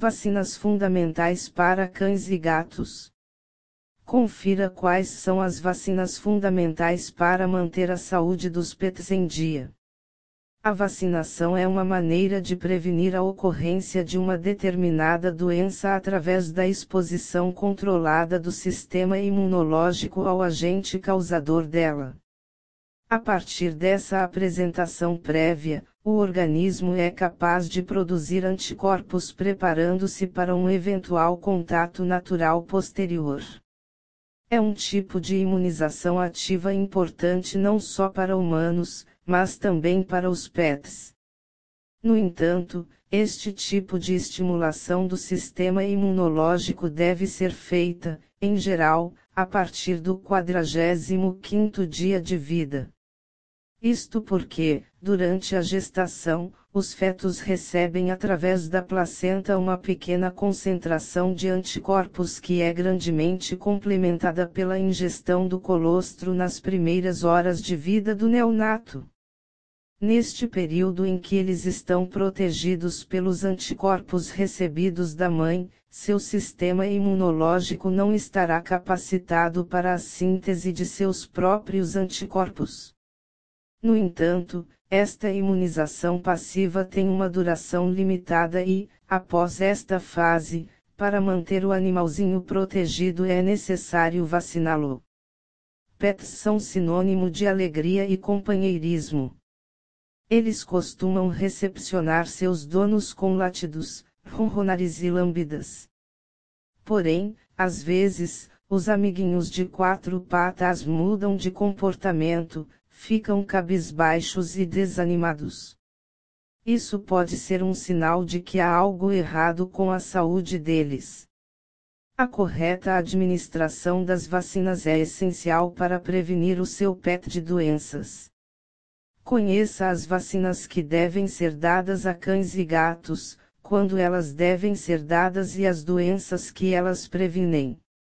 Vacinas fundamentais para cães e gatos. Confira quais são as vacinas fundamentais para manter a saúde dos pets em dia. A vacinação é uma maneira de prevenir a ocorrência de uma determinada doença através da exposição controlada do sistema imunológico ao agente causador dela. A partir dessa apresentação prévia, o organismo é capaz de produzir anticorpos preparando-se para um eventual contato natural posterior. É um tipo de imunização ativa importante não só para humanos, mas também para os pets. No entanto, este tipo de estimulação do sistema imunológico deve ser feita, em geral, a partir do 45º dia de vida. Isto porque, durante a gestação, os fetos recebem através da placenta uma pequena concentração de anticorpos que é grandemente complementada pela ingestão do colostro nas primeiras horas de vida do neonato. Neste período em que eles estão protegidos pelos anticorpos recebidos da mãe, seu sistema imunológico não estará capacitado para a síntese de seus próprios anticorpos. No entanto, esta imunização passiva tem uma duração limitada e, após esta fase, para manter o animalzinho protegido é necessário vaciná-lo. Pets são sinônimo de alegria e companheirismo. Eles costumam recepcionar seus donos com latidos, ronronares e lambidas. Porém, às vezes, os amiguinhos de quatro patas mudam de comportamento, ficam cabisbaixos e desanimados. Isso pode ser um sinal de que há algo errado com a saúde deles. A correta administração das vacinas é essencial para prevenir o seu pet de doenças. Conheça as vacinas que devem ser dadas a cães e gatos, quando elas devem ser dadas e as doenças que elas previnem.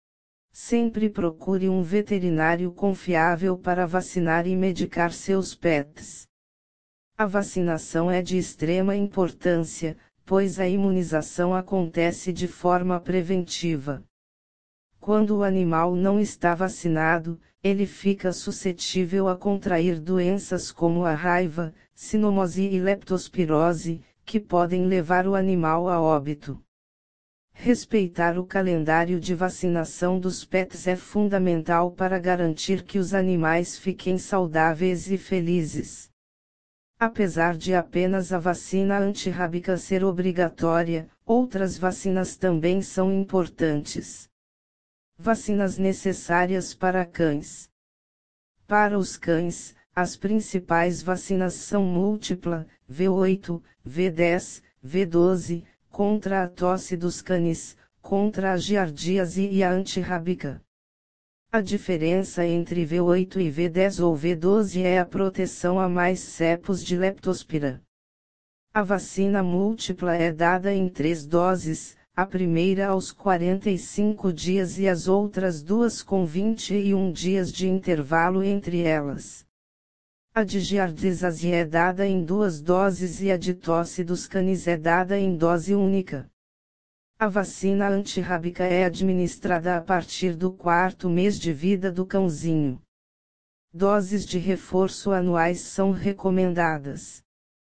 Sempre procure um veterinário confiável para vacinar e medicar seus pets. A vacinação é de extrema importância, pois a imunização acontece de forma preventiva. Quando o animal não está vacinado, ele fica suscetível a contrair doenças como a raiva, cinomose e leptospirose, que podem levar o animal a óbito. Respeitar o calendário de vacinação dos pets é fundamental para garantir que os animais fiquem saudáveis e felizes. Apesar de apenas a vacina antirrábica ser obrigatória, outras vacinas também são importantes. Vacinas necessárias para cães. Para os cães, as principais vacinas são múltipla, V8, V10, V12, contra a tosse dos cães, contra a giardíase e a antirrábica. A diferença entre V8 e V10 ou V12 é a proteção a mais cepos de leptospira. A vacina múltipla é dada em 3 doses, a primeira aos 45 dias e as outras duas com 21 dias de intervalo entre elas. A de giardíase é dada em 2 doses e a de tosse dos cães é dada em dose única. A vacina antirrábica é administrada a partir do 4º mês de vida do cãozinho. Doses de reforço anuais são recomendadas.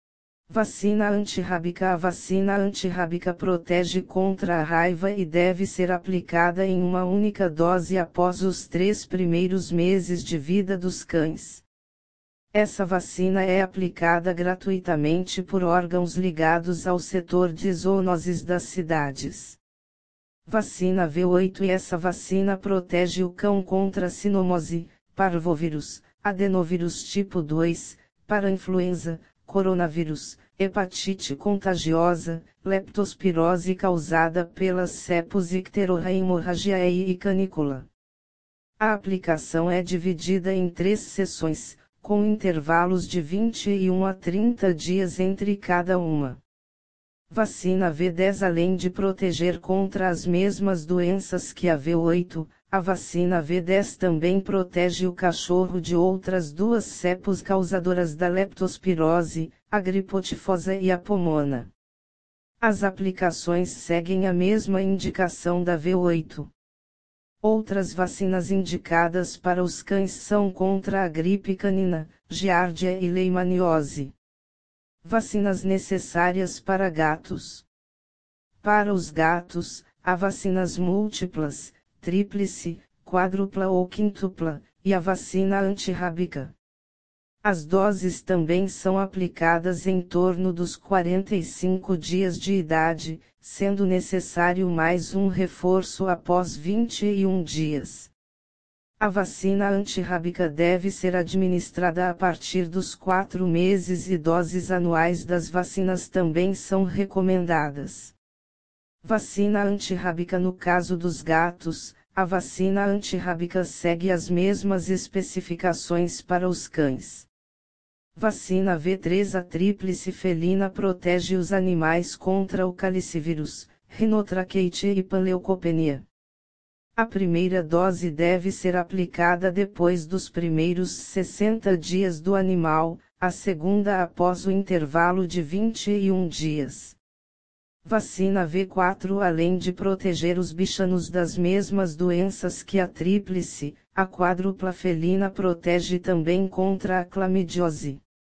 Vacina antirrábica. A vacina antirrábica protege contra a raiva e deve ser aplicada em uma única dose após os 3 primeiros meses de vida dos cães. Essa vacina é aplicada gratuitamente por órgãos ligados ao setor de zoonoses das cidades. Vacina V8. Essa vacina protege o cão contra cinomose, parvovírus, adenovírus tipo 2, parainfluenza, coronavírus, hepatite contagiosa, leptospirose causada pelas cepos Icterorraemorragiae e canícula. A aplicação é dividida em 3 sessões, com intervalos de 21 a 30 dias entre cada uma. Vacina V10. Além de proteger contra as mesmas doenças que a V8, a vacina V10 também protege o cachorro de outras 2 cepos causadoras da leptospirose, a gripotifosa e a pomona. As aplicações seguem a mesma indicação da V8. Outras vacinas indicadas para os cães são contra a gripe canina, giardia e leishmaniose. Vacinas necessárias para gatos. Para os gatos, há vacinas múltiplas, tríplice, quádrupla ou quíntupla, e a vacina antirrábica. As doses também são aplicadas em torno dos 45 dias de idade, sendo necessário mais um reforço após 21 dias. A vacina antirrábica deve ser administrada a partir dos 4 meses e doses anuais das vacinas também são recomendadas. Vacina antirrábica no caso dos gatos, a vacina antirrábica segue as mesmas especificações para os cães. Vacina V3 A tríplice felina protege os animais contra o calicivírus, rinotraqueite e panleucopenia. A primeira dose deve ser aplicada depois dos primeiros 60 dias do animal, a segunda após o intervalo de 21 dias. Vacina V4 Além de proteger os bichanos das mesmas doenças que a tríplice, a quádrupla felina protege também contra a clamidiose.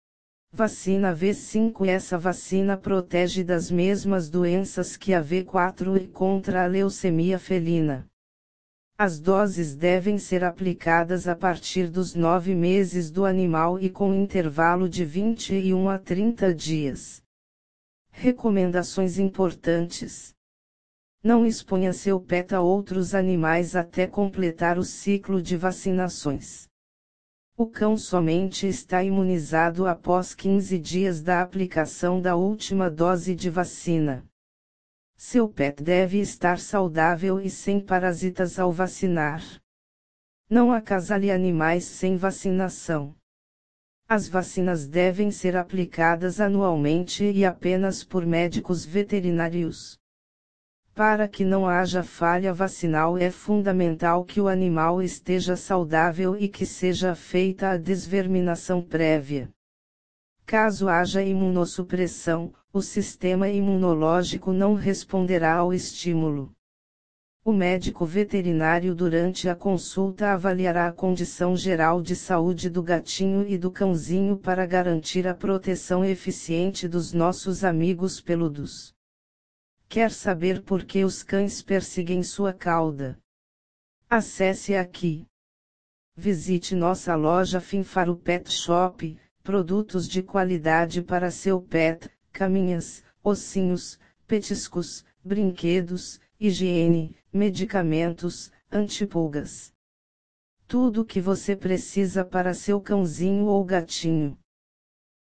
Vacina V5 Essa vacina protege das mesmas doenças que a V4 e contra a leucemia felina. As doses devem ser aplicadas a partir dos 9 meses do animal e com intervalo de 21 a 30 dias. Recomendações importantes. Não exponha seu pet a outros animais até completar o ciclo de vacinações. O cão somente está imunizado após 15 dias da aplicação da última dose de vacina. Seu pet deve estar saudável e sem parasitas ao vacinar. Não acasale animais sem vacinação. As vacinas devem ser aplicadas anualmente e apenas por médicos veterinários. Para que não haja falha vacinal é fundamental que o animal esteja saudável e que seja feita a desverminação prévia. Caso haja imunossupressão, o sistema imunológico não responderá ao estímulo. O médico veterinário durante a consulta avaliará a condição geral de saúde do gatinho e do cãozinho para garantir a proteção eficiente dos nossos amigos peludos. Quer saber por que os cães perseguem sua cauda? Acesse aqui. Visite nossa loja Finfaro Pet Shop, produtos de qualidade para seu pet, caminhas, ossinhos, petiscos, brinquedos, higiene, medicamentos, antipulgas. Tudo o que você precisa para seu cãozinho ou gatinho.